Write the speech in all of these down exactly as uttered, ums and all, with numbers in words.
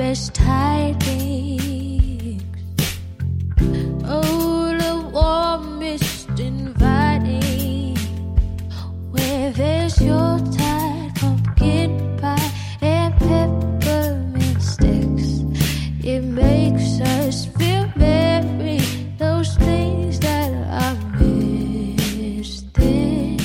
best tidings. Oh, the warm mist inviting, where there's your tide, pumpkin pie and peppermint sticks. It makes us feel merry, those things that I miss. This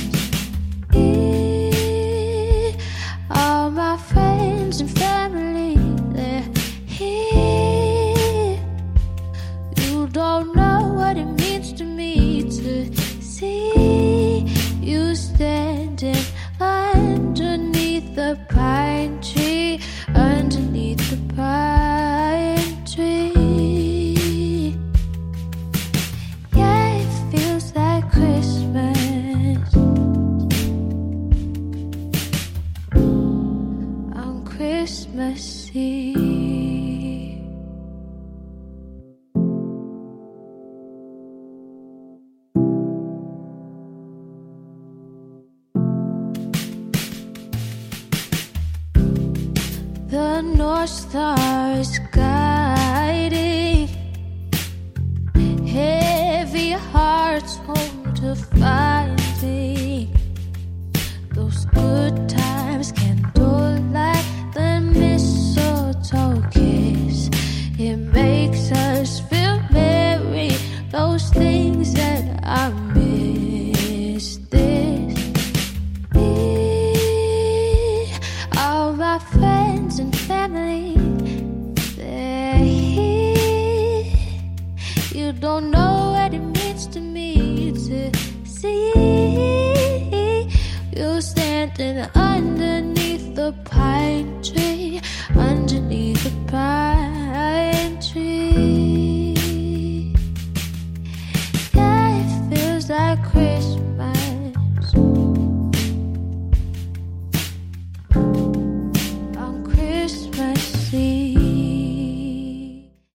is all my friends and family, they're here. You don't know what it means to me to see you standing underneath the pine tree, underneath the pine tree. Yeah, it feels like Christmas on Christmas Eve. The North Star is guiding heavy hearts home to finding those good times, candlelight, the mistletoe kiss. It makes us feel merry, those things that I miss. This is all my friends and family, they're here. You don't know what it means to me to see you standing